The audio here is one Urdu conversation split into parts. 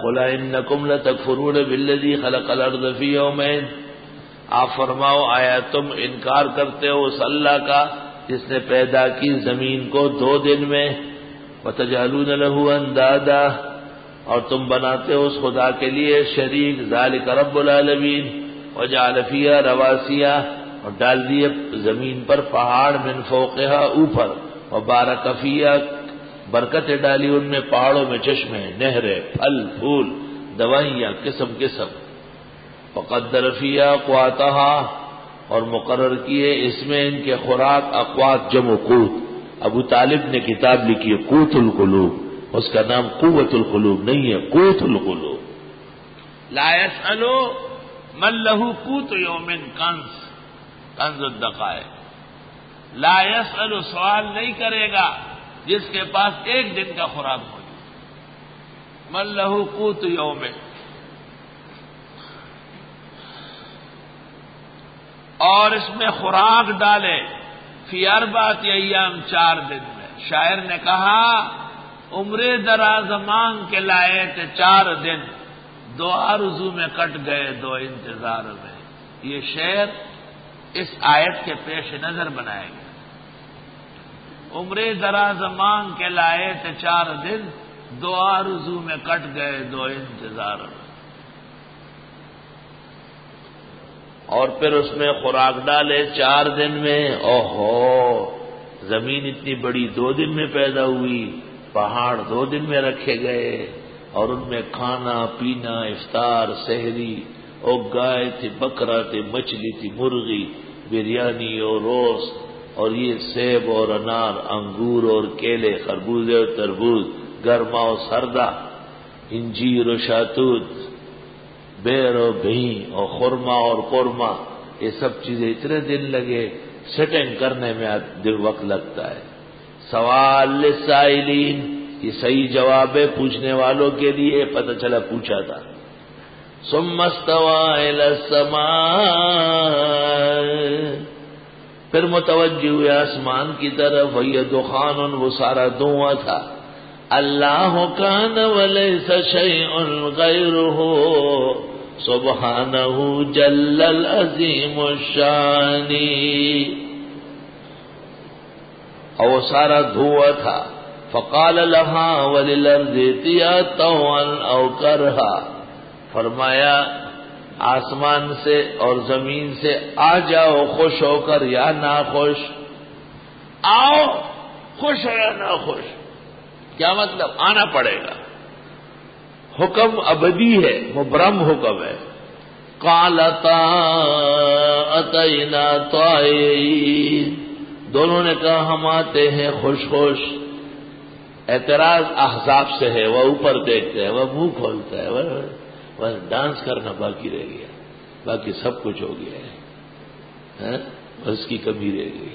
قل انکم لتکفرون بالذی خلق الارض فی یومین، آپ فرماؤ آیا تم انکار کرتے ہو اس اللہ کا جس نے پیدا کی زمین کو 2 دن میں، وتجعلون له اندادا، اور تم بناتے ہو اس خدا کے لیے شریک، ذالک رب العالمین، وجعل فیہا رواسیا، اور ڈال دیے زمین پر پہاڑ، من فوقہا اوپر، وبارک فیہا، برکتیں ڈالی ان میں، پہاڑوں میں چشمے، نہریں، پھل پھول، دوائیاں قسم قسم، وقدر فیہا اقواتہا، اور مقرر کیے اس میں ان کے خوراک، اقوات جمع قوت۔ ابو طالب نے کتاب لکھی ہے قوت القلوب، اس کا نام قوت القلوب نہیں ہے، قوت القلوب۔ لا يسأل من له قوت یوم کنز الدقائق، لا يسأل، سوال نہیں کرے گا جس کے پاس ایک دن کا خوراک موجود، من له قوت یوم، اور اس میں خوراک ڈالے، فی 4 ایام، 4 دن میں۔ شاعر نے کہا عمر دراز مانگ کے لائے تھے 4 دن، 2 آرزو میں کٹ گئے 2 انتظار میں۔ یہ شعر اس آیت کے پیش نظر بنایا گیا۔ عمر دراز مانگ کے لائے تھے 4 دن، 2 آرزو میں کٹ گئے 2 انتظار میں۔ اور پھر اس میں خوراک ڈالے 4 دن میں، اوہو، زمین اتنی بڑی 2 دن میں پیدا ہوئی، پہاڑ 2 دن میں رکھے گئے، اور ان میں کھانا پینا، افطار، سحری، اور گائے تھی، بکرا تھی، مچھلی تھی، مرغی، بریانی اور روست، اور یہ سیب اور انار، انگور اور کیلے، خربوزے اور تربوز، گرما اور سردہ، انجیر و شاتوت، بیر اور بھیں، اور خرما اور قورمہ، یہ سب چیزیں اتنے دن لگے، سیٹنگ کرنے میں وقت لگتا ہے۔ سوال للسائلین، یہ صحیح جواب ہے پوچھنے والوں کے لیے، پتہ چلا پوچھا تھا۔ ثم استوى الى السماء، پھر متوجہ ہوئے آسمان کی طرف، وہی دخان، وہ سارا دھواں تھا۔ اللہ کان وليس شيء غيره سبحانہ جل العظیم الشان، اور وہ سارا دھواں تھا۔ فقال لها وللارض ائتیا طوعا او کرہا، فرمایا آسمان سے اور زمین سے آ جاؤ خوش ہو کر یا ناخوش، آؤ خوش ہو یا ناخوش، کیا مطلب؟ آنا پڑے گا، حکم ابدی ہے، مبرم حکم ہے۔ قالتا اتینا طائعین، دونوں نے کہا ہم آتے ہیں خوش خوش۔ اعتراض احزاب سے ہے، وہ اوپر دیکھتے ہیں، وہ منہ کھولتا ہے، بس ڈانس کرنا باقی رہ گیا، باقی سب کچھ ہو گیا ہے، بس کی کمی رہ گئی۔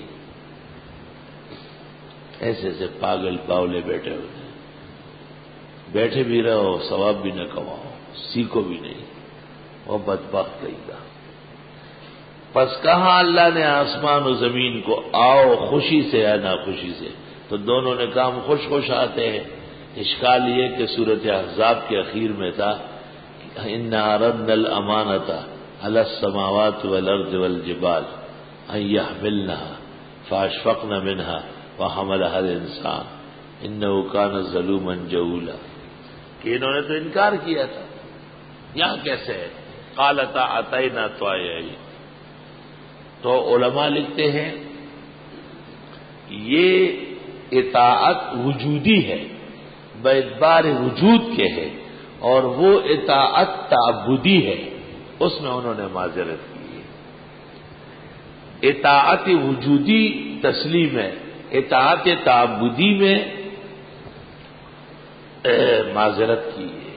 ایسے ایسے پاگل باولے بیٹھے ہوتے ہیں، بیٹھے بھی رہو ثواب بھی نہ کماؤ، سیکھو بھی نہیں، وہ بدبخت کہیں گا۔ پس کہا اللہ نے آسمان و زمین کو آؤ خوشی سے یا ناخوشی سے، تو دونوں نے کہا ہم خوش خوش آتے ہیں۔ اشکال یہ کہ سورۃ احزاب کے اخیر میں تھا اِنَّا عَرَضْنَا الْأَمَانَةَ عَلَى السَّمَاوَاتِ وَالْأَرْضِ وَالْجِبَالِ أَن يَحْمِلْنَهَا فَأَشْفَقْنَ مِنْهَا وَحَمَلَهَا الْإِنسَانُ إِنَّهُ كَانَ ظَلُومًا جَهُولًا، کہ انہوں نے تو انکار کیا تھا۔ یہاں کیسے ہے؟ قالتا اتینا طائعین، تو علماء لکھتے ہیں یہ اطاعت وجودی ہے، باعتبار وجود کے ہے، اور وہ اطاعت تعبدی ہے، اس میں انہوں نے معذرت کی ہے۔ اطاعت وجودی تسلیم ہے، اطاعت تعبدی میں معذرت کی ہے۔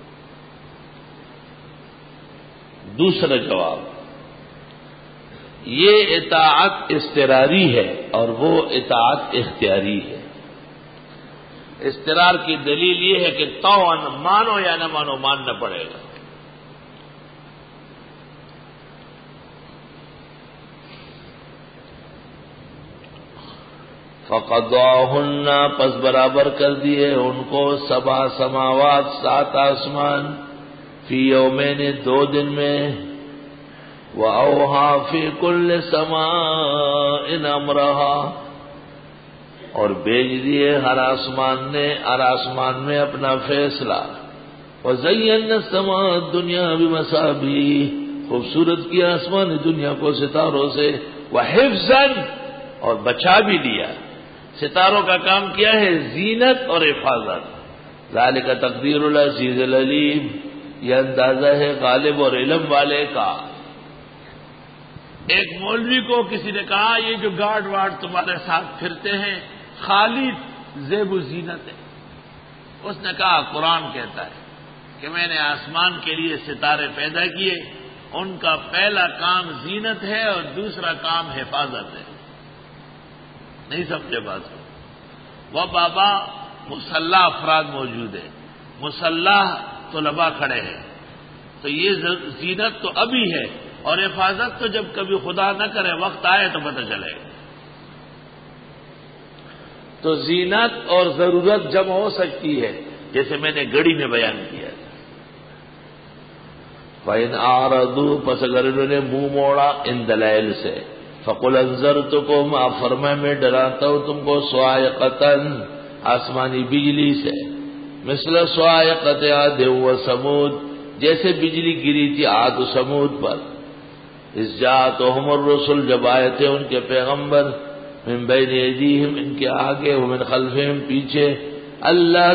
دوسرا جواب، یہ اطاعت اضطراری ہے اور وہ اطاعت اختیاری ہے۔ اضطرار کی دلیل یہ ہے کہ طوعاً مانو یا نہ مانو، ماننا پڑے گا۔ فقضاہن پس برابر کر دیے ان کو 7 سماوات 7 آسمان فی یومین 2 دن میں وَأَوْحَىٰ فِي كُلِّ سَمَاءٍ أَمْرَهَا اور بھیج دیے ہر آسمان میں اپنا فیصلہ وَزَيَّنَّا السَّمَاءَ الدُّنْيَا بِمَصَابِيحَ خوبصورت کیا آسمان دنیا کو ستاروں سے وَحِفْظًا اور بچا بھی لیا ستاروں کا کام کیا ہے زینت اور حفاظت ذالک تقدیر العزیز العلیم یہ اندازہ ہے غالب اور علم والے کا ایک مولوی کو کسی نے کہا یہ جو گارڈ وارڈ تمہارے ساتھ پھرتے ہیں خالی زیب و زینت ہے اس نے کہا قرآن کہتا ہے کہ میں نے آسمان کے لیے ستارے پیدا کیے ان کا پہلا کام زینت ہے اور دوسرا کام حفاظت ہے نہیں سمجھے بات کو وہ بابا مسلح افراد موجود ہے مسلح طلباء کھڑے ہیں تو یہ زینت تو ابھی ہے اور حفاظت تو جب کبھی خدا نہ کرے وقت آئے تو پتہ چلے گا تو زینت اور ضرورت جمع ہو سکتی ہے جیسے میں نے گڑی میں بیان کیا تھا فَإِنْ أَعْرَضُوا پس اگر انہوں نے منہ موڑا ان دلائل سے فَقُلْ أَنذَرْتُكُمْ آپ فرمائے میں ڈراتا ہوں تم کو صَاعِقَةً آسمانی بجلی سے مثل صَاعِقَةِ عَادٍ وَثَمُودَ جیسے بجلی گری تھی عاد و سمود پر اذ جاءتهم الرسل جب آئے تھے ان کے پیغمبر من بین ایدیہم ان کے آگے ومن خلفہم پیچھے اللہ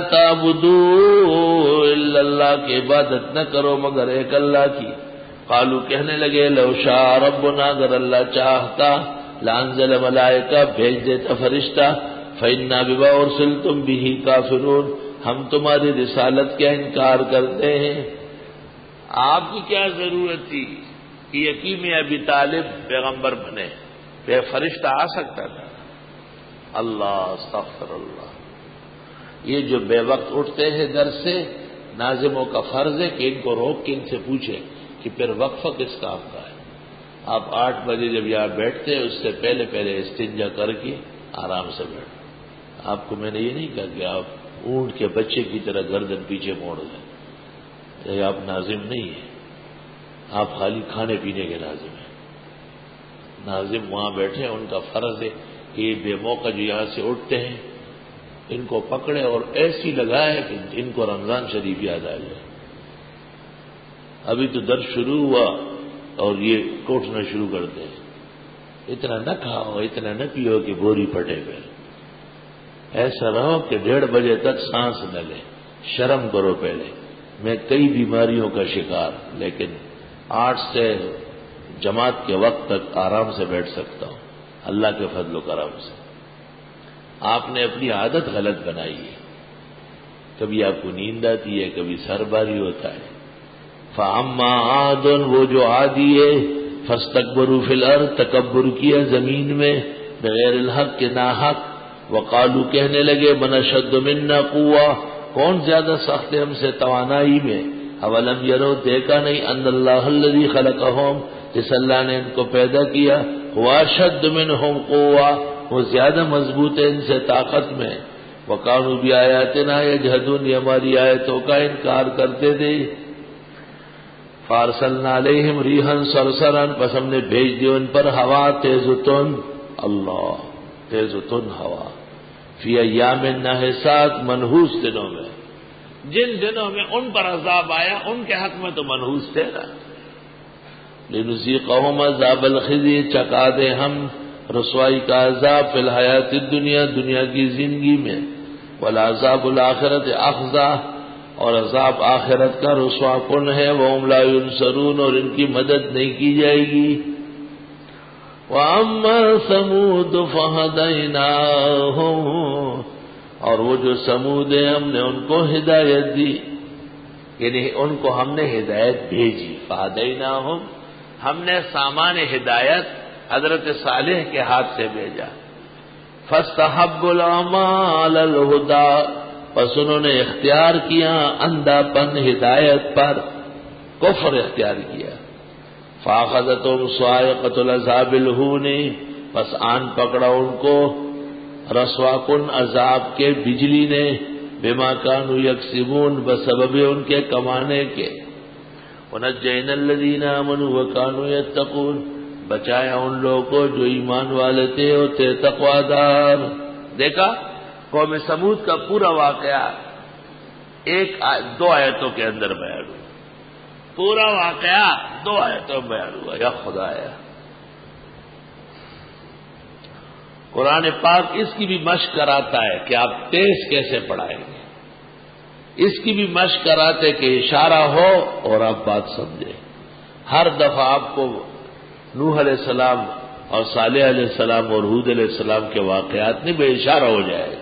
تعبدوا الا اللہ کی عبادت نہ کرو مگر ایک اللہ کی قالو کہنے لگے لو شاء ربنا اگر اللہ چاہتا لانزل ملائکہ بھیج دیتا فرشتہ فإنا بما ارسلتم به کافرون ہم تمہاری رسالت کا انکار کرتے ہیں آپ کی کیا ضرورت تھی کہ یقین ابی طالب پیغمبر بنے پہ فرشتہ آ سکتا تھا اللہ استغفر اللہ یہ جو بے وقت اٹھتے ہیں در سے ناظموں کا فرض ہے کہ ان کو روک کے ان سے پوچھیں کہ پھر وقفہ کس کام کا ہے آپ 8 بجے جب یہاں بیٹھتے ہیں اس سے پہلے استنجا کر کے آرام سے بیٹھیں آپ کو میں نے یہ نہیں کہا کہ آپ اونٹ کے بچے کی طرح گردن پیچھے موڑ دیں یہ آپ ناظم نہیں ہیں آپ خالی کھانے پینے کے ناظم ہیں ناظم وہاں بیٹھے ان کا فرض ہے کہ یہ بے موقع جو یہاں سے اٹھتے ہیں ان کو پکڑے اور ایسی لگائے کہ ان کو رمضان شریف یاد آ جائے ابھی تو درد شروع ہوا اور یہ کوٹنا شروع کرتے ہیں اتنا نہ کھاؤ اتنا نہ پیو کہ بوری پھٹے پہ ایسا رہو کہ 1:30 بجے تک سانس نہ لے شرم کرو پہلے میں کئی بیماریوں کا شکار لیکن 8 سے جماعت کے وقت تک آرام سے بیٹھ سکتا ہوں اللہ کے فضل و کرم سے آپ نے اپنی عادت غلط بنائی ہے کبھی آپ کو نیند آتی ہے کبھی سر بھاری ہوتا ہے فَأَمَّا عَادٌ وہ جو عادی ہے فَاسْتَكْبَرُوا فِي الْأَرْضِ تکبر کیا زمین میں بغیر الحق کے ناحق وقالو کہنے لگے من اشد منا قوة کون زیادہ سخت ہے ہم سے توانائی میں اولم یرو دیکھا نہیں ان اللہ الذی خلقہم جس اللہ نے ان کو پیدا کیا ہوا اشد منہم قوة وہ زیادہ مضبوط ہے ان سے طاقت میں وقالو بآیاتنا یجحدون یہ ہماری آیتوں کا انکار کرتے تھے فارسلنا علیہم ریحا صرصرا پس ہم نے بھیج دی ان پر ہوا تیز و تند اللہ تیز و تند ہوا فی ایام نحسات منحوس دنوں میں جن دنوں میں ان پر عذاب آیا ان کے حق میں تو منحوس تھے نا لنذیقہم عذاب الخزی چکا دے ہم رسوائی کا عذاب فی الحیات الدنیا دنیا کی زندگی میں والعذاب الآخرت اخزا اور عذاب آخرت کا رسوا کن ہے وہم لا ینصرون اور ان کی مدد نہیں کی جائے گی وَأَمَّا ثَمُودُ فَهَدَيْنَاهُمْ اور وہ جو سمود ہیں ہم نے ان کو ہدایت دی یعنی ان کو ہم نے ہدایت بھیجی فَهَدَيْنَاهُمْ ہم نے سامان ہدایت حضرت صالح کے ہاتھ سے بھیجا فَاسْتَحَبُّوا الْعَمَىٰ عَلَى الْهُدَىٰ پس انہوں نے اختیار کیا اندھا پن ہدایت پر کفر اختیار کیا فاخذتهم صاعقۃ العذاب الہون پس آن پکڑا ان کو رسوا کن عذاب کے بجلی نے، بما کانوا یکسبون بسبب ان کے کمانے کے، ونجینا الذین آمنوا وکانوا یتقون بچایا ان لوگوں کو جو ایمان والے تھے اور تھے تقوی دار۔ دیکھا قوم سمود کا پورا واقعہ دو آیتوں کے اندر بیان ہوا، پورا واقعہ 2 آیتوں میں بیان ہوا۔ یا خدایا، قرآن پاک اس کی بھی مشق کراتا ہے کہ آپ تیز کیسے پڑھائیں گے، اس کی بھی مشق کراتے کہ اشارہ ہو اور آپ بات سمجھیں۔ ہر دفعہ آپ کو نوح علیہ السلام اور صالح علیہ السلام اور ہود علیہ السلام کے واقعات نہیں بے اشارہ ہو جائے گا۔